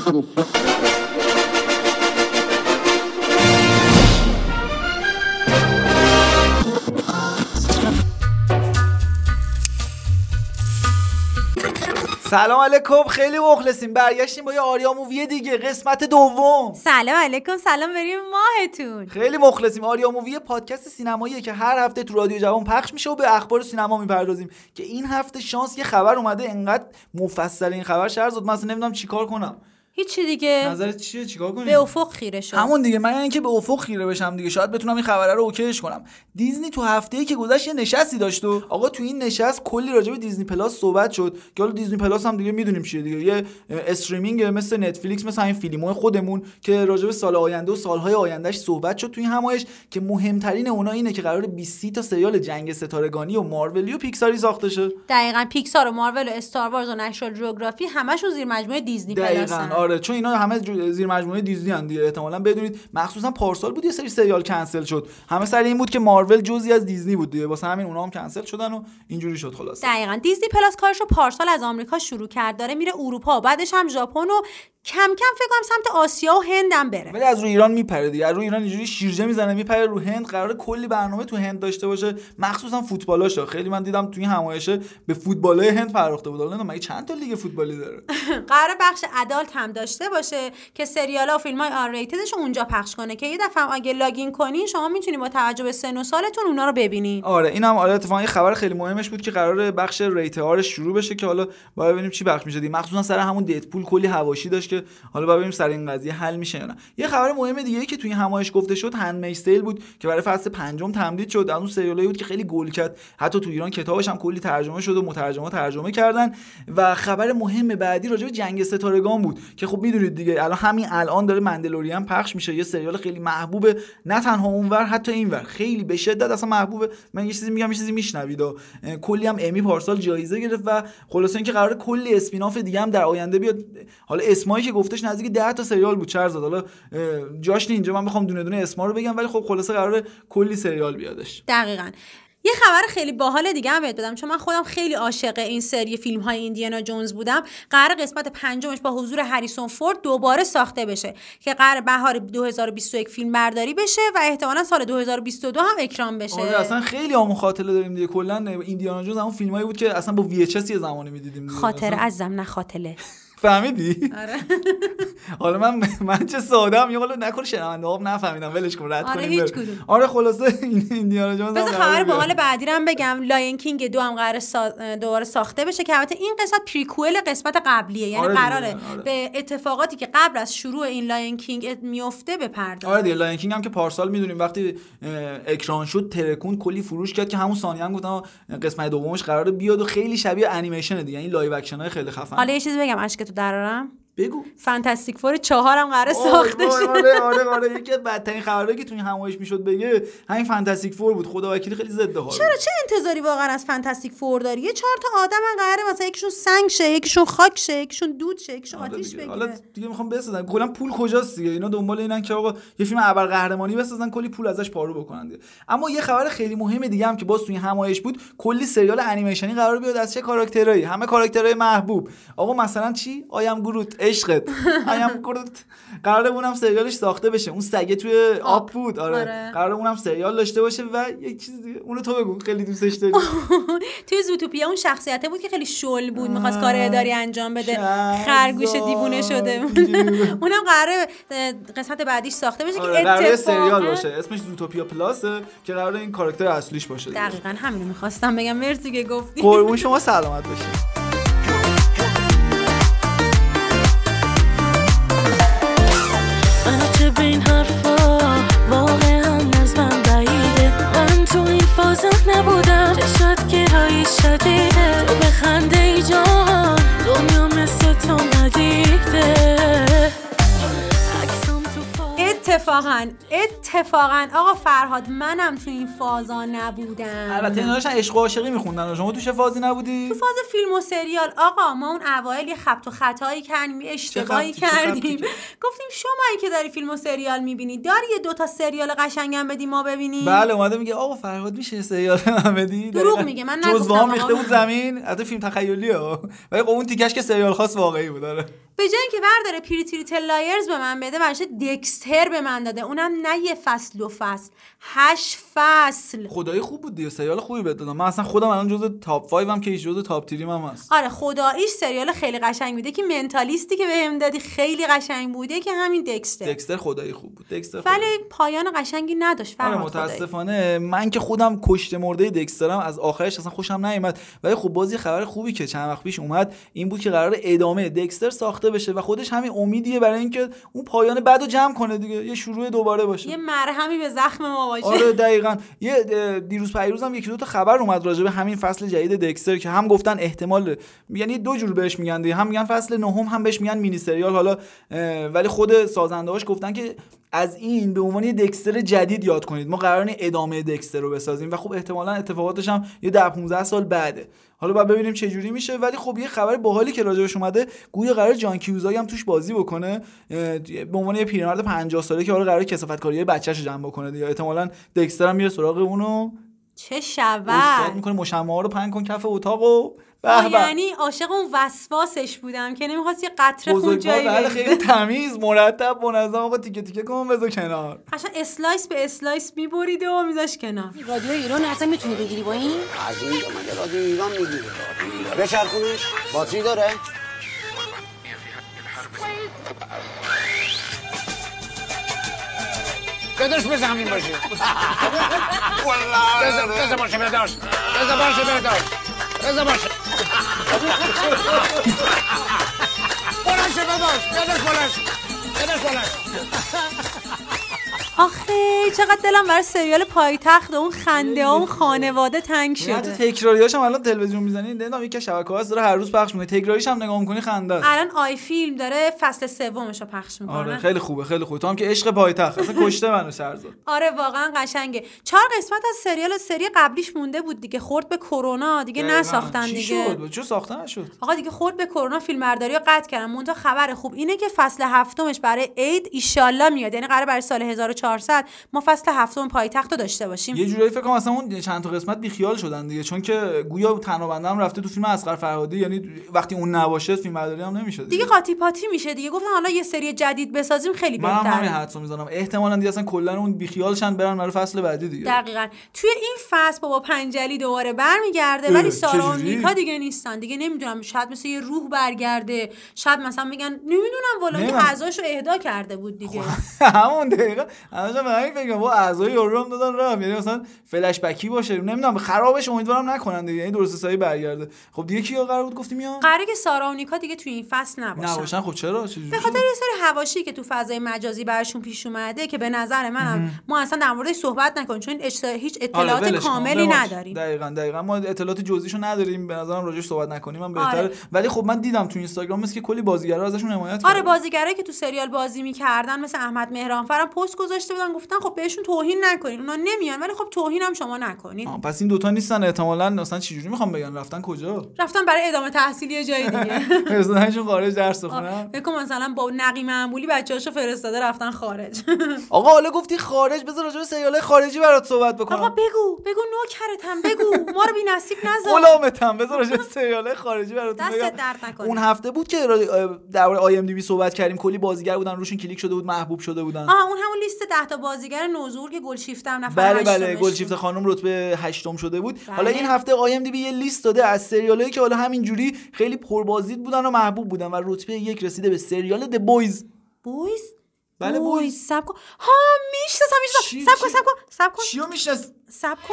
سلام علیکم، خیلی مخلصیم. برگشتیم با یه آریا مووی دیگه، قسمت دوم. سلام علیکم، سلام بریم ماهتون. خیلی مخلصیم. آریا مووی پادکست سینماییه که هر هفته تو رادیو جوان پخش میشه و به اخبار سینما میپردازیم. که این هفته شانس یه خبر اومده انقدر مفصل این خبر شهرزاد من اصلا نمیدونم چیکار کنم. هیچی دیگه. نظرت چیه؟ چیکار کنیم؟ به افق خیره شو. همون دیگه، من اینکه به افق خیره بشم دیگه، شاید بتونم این خبره رو اوکیش کنم. دیزنی تو هفته‌ای که گذشت یه نشستی داشت و آقا تو این نشست کلی راجع به دیزنی پلاس صحبت شد که حالا دیزنی پلاس هم دیگه میدونیم چیه دیگه، یه استریمینگ مثل نتفلیکس، مثل این فیلم‌های خودمون که راجع به سال آینده و سال‌های آیندهش صحبت شد تو این همایش، که مهمترین اونها اینه که قراره 20 تا سریال جنگ ستارگانی و مارولی و پیکساری ساخته شه. دقیقاً پیکسار و مارول و استار وارز و نشنال جیوگرافی همشون زیر مجموعه دیزنی پلاسن. دقیقاً آره، چون اینا همه زیر مجموعه دیزنی ان دیگه. احتمالاً بدونید مخصوصا پارسال بود یه سری سریال کنسل شد، همه سر این بود که مارول جزئی از دیزنی بود دیگه، واسه همین اونها هم کنسل شدن و اینجوری شد. خلاص دقیقاً دیزنی پلاس کارشو پارسال از آمریکا شروع کرد، داره میره اروپا، بعدش هم ژاپن و کم کم فکر کنم سمت آسیا و هند هم بره. ولی از رو ایران میپره دیگه، از رو ایران اینجوری شیرجه میزنه میپره رو هند. قراره کلی برنامه تو هند داشته باشه، مخصوصا فوتبالاشا. خیلی من دیدم تو این همایشه به فوتبالای هند پرداخته بود. حالا مگه چند تا لیگ فوتبالی داره؟ قراره بخش ادالت هم داشته باشه که سریالا و فیلم‌های آر ریتدش اونجا پخش کنه که یه دفعه اگه لاگین کنین شما میتونید با توجه به سن و سالتون اونا رو ببینین. آره اینم آره اتفاقا یه خبر خیلی مهمش بود که قراره بخش ریت آر شروع بشه که حالا باید ببینیم چی بخش میشه دیگه. مخصوصا سر همون ددپول کلی حواشی داشت که حالا باید سر این قضیه حل میشه یا نه. یه خبر مهم دیگه ای که توی همایش گفته شد هندمیدز تیل بود که برای فصل 5 تمدید شد. از اون سریالی بود که خیلی گل کرد، حتی تو ایران کتابش هم کلی ترجمه شد و مترجما ترجمه کردن. و خبر مهم بعدی راجع به جنگ ستارگان بود که خب میدونید دیگه همین الان داره مندلوریان پخش میشه، یه سریال خیلی محبوبه، نه تنها اونور حتی اینور خیلی به شدت اصلا محبوبه. من یه چیزی میگم یه چیزی میشنوید، کلی هم امی پارسال جایزه گرفت و خلاص اینکه قراره کلی اسپیناف دیگه هم در آینده بیاد. حالا اسمایی که گفتش نزدیک 10 تا سریال بود چرزاد، حالا جاش اینجا من بخوام دونه دونه اسما رو بگم، ولی خب خلاصه قراره کلی سریال بیادش. دقیقاً. یه خبر خیلی باحال دیگه هم بهت بدم، چون من خودم خیلی عاشق این سری فیلم‌های ایندیانا جونز بودم. قرار قسمت 5 با حضور هریسون فورد دوباره ساخته بشه که قرار بهار 2021 فیلم برداری بشه و احتمالاً سال 2022 هم اکران بشه. آره اصلا خیلی هم خاطره داریم دیگه. کلا ایندیانا جونز اون فیلمایی بود که اصلا با VHS یه زمانی می‌دیدیم. خاطره عزم نه خاطله. فهمیدی؟ آره. حالا من چه ساده‌ام، یه حالا نکنه شنونده ها نفهمیدن، ولش کن رد آره کنیم. هیچ کدوم. آره خلاصه ایندیانا جونز بذار خبر باحال بعدی رو هم بگم. لاین کینگ 2 هم قرار دوباره ساخته بشه که البته این قسمت پریکوئل قسمت قبلیه، یعنی آره قراره به اتفاقاتی که قبل از شروع این لاین کینگ میفته بپردازه. آره دیگه لاین کینگ هم که پارسال میدونیم وقتی اکران شد ترکون کلی فروش کرد که همون ثانیه هم گفتم قسمت دومش قراره بیاد و خیلی شبیه انیمیشن دیگه، یعنی لایو اکشنای خیلی خفن. حالا یه چیزی بگم اشکتو درارم، بگو. فانتاستیک فور 4 هم قراره ساخته شه. آره یکی از بدترین خبرایی که تو این همایش میشد بگه همین فانتاستیک فور بود. خدا وکیلی خیلی ضد حال. چرا چه انتظاری واقعا از فانتاستیک فور داری؟ یه 4 تا آدم قراره مثلا یکیشون سنگ شه، یکیشون خاک شه، یکیشون دود شه، یکیشون آتیش بگیره. حالا دیگه میخوام بسازن، کلا پول کجاست دیگه؟ اینا دنبال اینن که آقا یه فیلم ابرقهرمانی بسازن کلی پول ازش پارو بکنن دیگه. اما یه خبر خیلی مهم دیگه هم که باز تو این همایش بود، کلی سریال انیمیشنی قرار بیاد از چه کاراکترایی؟ همه کاراکترهای محبوب. آقا مثلا چی؟ آیم گروت عشقت آیم گروت قراره اونم سریالش ساخته بشه. اون سگه توی آب بود. آره قراره اونم سریال داشته باشه. و یک چیز دیگه اونو تو بگو خیلی دوستش داری. توی زوتوپیا اون شخصیته بود که خیلی شل بود، می‌خواست کار اداری انجام بده، خرگوش دیوونه شده. اونم قراره قسمت بعدیش ساخته بشه که قراره سریال باشه، اسمش زوتوپیا پلاسه که قراره این کاراکتر اصلیش باشه. دقیقاً همین می‌خواستم بگم. مرسی که گفتی. قربون شما، سلامت باشید. به این حرفا واقعا از من بعیده، من تو این فازم نبودم، چشات گرایی شدیده، تو بخنده ای جان دنیا مثل تو ندیده. اتفاقا آقا فرهاد منم تو این فازا نبودم. البته اینا داشتن عشق و عاشقی میخوندن، شما تو چه فازی نبودی؟ تو فاز فیلم و سریال. آقا ما اون اوایل یه خبط و خطایی کردیم، اشتباهی کردیم. گفتیم شمایی که داری فیلم و سریال میبینی داری یه 2 تا سریال قشنگم بدی ما ببینیم. بله اومده میگه آقا فرهاد میشه سریال من بدی؟ دروغ میگه، من نگفتم. جزوام ریخته بود زمین، البته فیلم تخیلیه ولی خب اون تیکش که سریال خاص واقعی بود. داره به جای اینکه برداره پریتی لیتل لایرز به من بده ورشه دکستر به من داده، اونم نه یه فصل 2 فصل، 8 فصل. خدایی خوب بود دیگه، سریال خوبی بهت دادم. من اصلا خودم الان جزء تاپ 5 هم که جزء تاپ 3 هم هست. آره خداییش سریال خیلی قشنگ بوده که منتالیستی که بهم دادی خیلی قشنگ بوده که همین دکستر خدایی خوب بود. ولی پایان قشنگی نداشت. آره متاسفانه من که خودم کشته مرده دکسترم از آخرش اصلا خوشم نیومد، ولی خب بازی خبر خوبی که چند وقت پیش اومد این بود که قرار ادامه دکستر ساخته بشه و خودش همین امیدیه برای اینکه اون پایان بعدو جمع کنه دیگه، یه شروع دوباره باشه، یه مرهمی به زخم ما باشه. آره دقیقاً. یه دیروز پیروز هم یکی دو تا خبر اومد راجع به همین فصل جدید دکستر که هم گفتن احتمال، یعنی دو جور بهش میگن دیگه، هم میگن فصل نهم هم بهش میگن مینی سریال حالا، ولی خود سازنده‌هاش گفتن که از این به عنوان دکستر جدید یاد کنید، ما قراره ادامه دکستر رو بسازیم و خب احتمالاً اتفاقاتش هم یه 10-15 سال بعده. حالا باید ببینیم چه جوری میشه، ولی خب یه خبر باحالی که راجبش اومده، گویا قرار جان کیوزایی هم توش بازی بکنه به عنوان یه پیرمرد 50 ساله که حالا قراره کثافتکاری بچه‌شو جمع بکنه دیگه. احتمالاً دکستر هم میره سراغ اونو، چه شود استاد میکنه مشمع‌ها رو پنگ کن کف اتاقو. یعنی عاشق اون وسواسش بودم که نمیخواست یه قطره خون جایی بگیره. خیلی تمیز مرتب منظم آقا تیکه تیکه کن بذار کنار. قشنگ اسلایس به اسلایس میبرید و میذاش کنار. رادیو ایران اصلا میتونی بگیری با این؟ از این مگه رادیو ایران میگیره؟ بچرخونش باتری داره؟ بداش به زمین باشه. بذار باشه بداش. بذار باشه بداش. بذار باشه. بلند شو بداش. بداش بلند شو. بداش بلند شو. آخه چقدر دلم برای سریال پایتخت و اون خنده ها و خانواده تنگ شده. حتی تکراریاش هم الان تلویزیون میزنی نمیدونم یکی شبکه‌هاست داره هر روز پخش میکنه، تکراریش هم نگاه میکنی خنده است. الان آی فیلم داره فصل 3 رو پخش میکنه. آره خیلی خوبه خیلی خوبه. تو هم که عشق پایتخت اصلا کشته منو شهرزاد. آره واقعا قشنگه. 4 قسمت از سری قبلیش مونده بود دیگه، خورد به کرونا دیگه نساختن دیگه. چی شد؟ چه ساختن نشد؟ آقا دیگه خورد به کرونا فیلمبرداری رو قطع کردن. منتها خبر خوب اینه که فصل 7مش برای عید ایشالله میاد، یعنی قراره برای سال 1400 ما فصل 7 پایتخت رو داشته باشیم. یه جورایی فکر کنم اصلا اون چند تا قسمت بیخیال شدن دیگه، چون که گویا تنابنده هم رفته تو فیلم اصغر فرهادی، یعنی وقتی اون نباشه فیلمبرداری هم نمیشه دیگه قاطی پاتی میشه دیگه. گفتن حالا یه سری جدید بسازیم خیلی بهتره. من همین حدسو میزنم احتمالاً دیگه اصلا کلا اون بیخیالشن برن برای فصل بعدی دیگه. دقیقاً. توی این فصل بابا پنجلی دوباره برمیگرده ولی سارا و نیکا دیگه نیستن دیگه. نمیدونم شاید مثل یه روح برگرده، شاید مثلا میگن نمیدونم والا که اعضاشو اهدا کرده بود دیگه. همون دقیقاً همونجا به همین فکر با اعضای یورو هم دادن راه، یعنی مثلا فلش بکی باشه نمیدونم خرابش امیدوارم نکنن دیگه، یعنی درست حسابی برگرده. خب دیگه کیا قرار بود گفتیم میان؟ قراره که سارا و نیکا دیگه توی این فصل نباشن. خب چرا؟ چجوری؟ به خاطر یه سری حواشی که تو فضای مجازی براشون پیش اومده که به نظر منم ما اصلا در موردش صحبت نکنیم چون هیچ اطلاعات کاملی نداریم. دقیقاً ما اطلاعات جزئیشو نداریم، به نظرم راجعش صحبت نکنیم من بهتره. آره. ولی خب من دیدم تو اینستاگرام که کلی بازیگرا ازشون حمایت کردن. آره بازیگرایی که تو سریال بازی می‌کردن مثل احمد مهرانفرم پست گذاشته بودن گفتن خب بهشون توهین نکنین، اونا نمیان ولی خب توهین هم شما نکنین. پس این دوتا نیستن احتمالاً، مثلا چجوری میخوام بگن رفتن کجا؟ رفتن برای ادامه تحصیلی یه جای دیگه. فرستادنشون خارج درس بخونن. بگم مثلا با نقی معمولی بچه‌هاشو فرستاده رفتن خارج. آقا حالا گفتی خارج، بذار راجع به سریال‌های خارجی برات صحبت بکنم. آقا بگو نوکرتم، بگو ما رو بی‌نصیب نذار. غلامتم، بذار راجع به سریال‌های خارجی براتون بگم. دست درد نکنه. اون هفته بود که درباره آی ام دی بی صحبت کردیم، کلی بازیگر بودن روشون کلیک شده بود محبوب شده بودن. اون همون لیست 10 تا بازیگر نوظهور که گلشیفته هم نفر بله گلشیفته خانم رتبه 8م شده بود. بله. حالا این هفته آی ام دی بی یه لیست داده از سریالایی که حالا همینجوری خیلی پربازدید بودن و محبوب بودن و رتبه 1 رسیده به سریال د بویز. بله بویز. سب کن. ها میشناسم. سب کن. چیو میشناس؟ سب کن.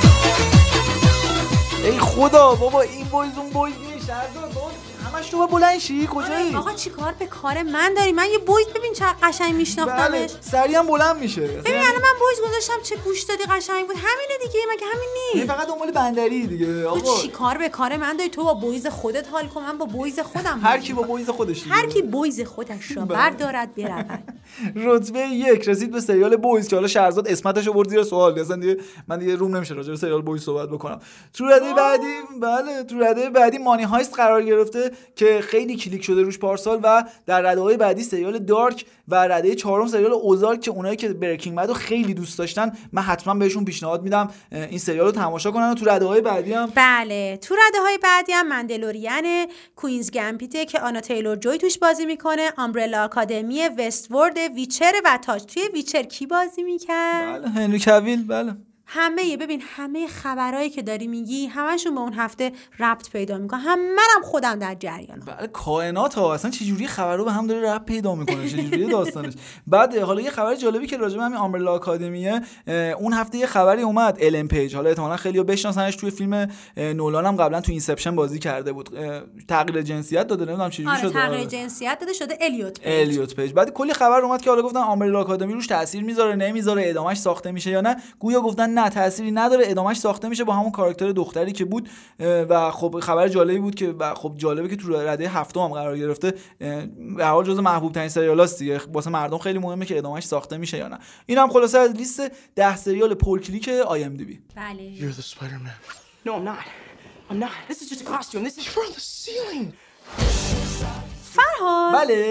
خدا بابا این بویز اون بویز نیست، شهرزاد همش تو با بلند بلند کجایی؟ آقا چیکار به کار من داری؟ من یه بویز ببین چقدر قشنگ میشناختمش. بله سریع هم بلند میشه. ببین الان من بویز گذاشتم چه گوش دادی قشنگ بود. همینه دیگه، مگه همین نیست؟ فقط دنبال بندری دیگه آقا. تو چیکار به کار من داری؟ تو با بویز خودت حال کن، من با بویز خودم. هر کی با بویز خودش دیگه. هر کی بویز خودش را بردارد برود. رتبه 1 رسید به سریال بویز که حالا شهرزاد اسمتشو برد زیر سوال. اصلا دیگه من دیگه روم نمیشه راجع به سریال بویز صحبت بکنم. تو رده بعدی مانی هایست قرار گرفته که خیلی کلیک شده روش پارسال و در رده‌های بعدی سریال دارک و رده 4 سریال اوزارک که اونایی که بریکینگ بد رو خیلی دوست داشتن من حتما بهشون پیشنهاد میدم این سریال رو تماشا کنن. و تو رده‌های بعدی هم بله تو رده‌های بعدی هم مندلورین، کوینز گمبیت که آنا تیلور جوی توش بازی میکنه، آمبرلا آکادمی، وستورد، ویچر و تاج. توی ویچر کی بازی میکرد؟ بله هنری کویل. بله همه خبرایی که داری میگی همشون به اون هفته ربط پیدا میکنه. منم خودم در جریانم. بله کائنات ها اصلا چه جوری خبر رو به هم داره ربط پیدا میکنه، چه جوری داستانش. بعد حالا یه خبر جالبی که راجع به همین آمبرلا آکادمیه، اون هفته یه خبری اومد الن پیج، حالا احتمالاً خیلی‌ها بشناسنش، توی فیلم نولان هم قبلا تو اینسپشن بازی کرده بود. تغییر جنسیت داده، نمیدونم چه جوری شده. تغییر جنسیت داده شده الیوت پیج. بعد کلی خبر اومد که حالا گفتن آمبرلا آکادمی روش تاثیر میذاره نمیذاره، ادامهش ساخته میشه یا نه. گویا گفتن نه تأثیری نداره، ادامهش ساخته میشه با همون کاراکتر دختری که بود. و خب خبر جالبی بود که خب جالبه که تو رده هفتم هم قرار گرفته. به هر حال جزو محبوب ترین سریالاست دیگه، واسه مردم خیلی مهمه که ادامهش ساخته میشه یا نه. این هم خلاصه از لیست 10 سریال پرکلیک IMDb. بله. You're the Spider-Man. No, I'm not. This is just a costume. This is From the ceiling. فرهاد. بله.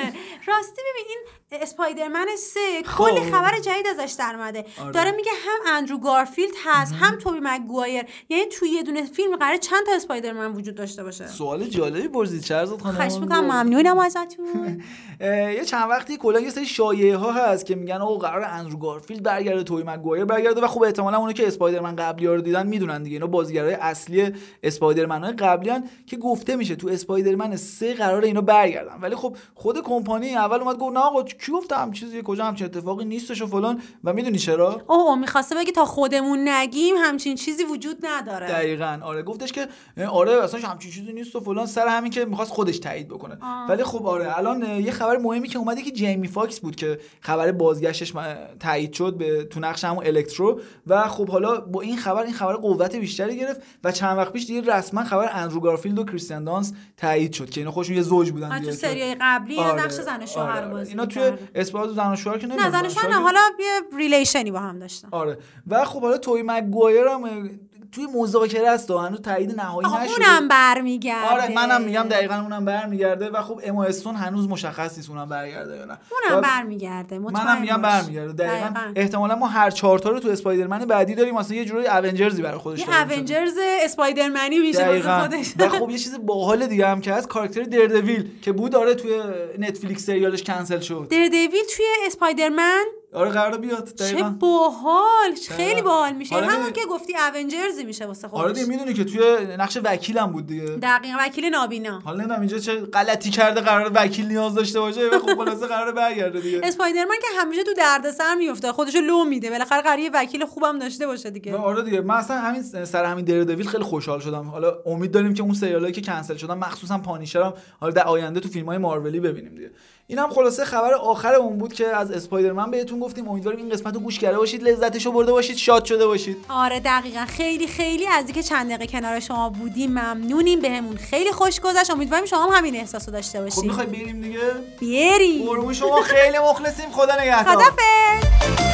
راستی ببین این اسپایدرمن 3 کلی خبر جدید ازش در اومده. داره میگه هم اندرو گارفیلد هست هم توبی مگوایر، یعنی توی یه دونه فیلم قراره چند تا اسپایدرمن وجود داشته باشه. سوال جالبی پرسید شهرزاد خانم. خواهش می‌کنم، ممنونم ازتون. یه چند وقتی کلا یه سری شایعه ها هست که میگن آقا قراره اندرو گارفیلد برگرده، توبی مگوایر برگرده و خب احتمالاً اونایی که اسپایدرمن قبلی‌ها رو دیدن میدونن دیگه اینا بازیگرای اصلی اسپایدرمن‌های قبلیان که گفته میشه تو اسپایدرمن 3 قراره اینا برگردن. ولی خب خود کمپانی اول اومد گفت نه آقا کی گفته هم چیزی کجا همچین اتفاقی نیستش و فلان. و میدونی چرا؟ می‌خواسته بگه تا خودمون نگیم همچین چیزی وجود نداره. دقیقاً آره گفتش که آره اصلا همچین چیزی نیست و فلان، سر همین که می‌خواست خودش تایید بکنه. ولی خب آره الان یه خبر مهمی که اومده که جیمی فاکس بود که خبر بازگشتش تایید شد به تو نقش همون الکترو و خب حالا با این خبر قوت بیشتری گرفت و چند وقت پیش دیگه رسما خبر اندرو گارفیلد و کریستین دانست تایید شد که اینا خودشون یه زوج بودن دیگه. تو سری قبلی نقش زن و شوهر بازی اینا توی اسپاد زن و شوهر که نه زن و شوهر حالا یه ریلیشنی با هم داشتن. آره و خب حالا توی مگوایر هم توی مذاکره است و هنوز تایید نهایی نشده. اونم برمیگرده. آره منم میگم دقیقاً اونم برمیگرده و خب اما استون هنوز مشخص نیست اونم برگرده یا نه. اونم برمیگرده مطمئن. منم میگم برمیگرده دقیقاً. احتمالاً ما هر 4 تا رو تو اسپایدرمن بعدی داریم، مثلا یه جوری اونجرزی برای خودش داره. یه اونجرز اسپایدرمنی میشه واسه خودش. و خب یه چیز باحال دیگه هم که از کاراکتر دردویل که بود آره توی نتفلیکس سریالش کنسل شد. دردویل توی اسپایدرمن آره قراره بیاد دقیقاً. چه باحال، خیلی باحال میشه. همون که گفتی اونجرزی میشه واسه خودش. آره دیگه میدونی که توی نقش وکیلم بود دیگه. دقیقاً وکیل نابینا. حالا نمیدونم اینجا چه غلطی کرده قراره وکیل نیاز داشته باشه و خب خلاصه قراره برگرده دیگه. اسپایدرمن که همیشه تو دردسر میفته، خودشو لو میده، بالاخره قراره وکیل خوبم داشته باشه دیگه. آره دیگه من اصلا همین سر همین دردویل خیلی خوشحال شدم. حالا امید داریم که اون سریالایی که کنسل شدن مخصوصا پانیشر هم حالا در آینده تو فیلم‌های مارولی ببینیم دیگه. اینم خلاصه خبر آخر اون بود که از اسپایدرمن بهتون گفتیم. امیدواریم این قسمت رو گوش کرده باشید، لذتشو برده باشید، شاد شده باشید. آره دقیقاً خیلی خیلی از اینکه چند دقیقه کنار شما بودیم ممنونیم، بهمون خیلی خوش گذشت. امیدواریم شما هم همین احساسو داشته باشید. خب می‌خوای بریم دیگه؟ بریم. قربون شما خیلی مخلصیم. خدا نگهدار. خدافظ.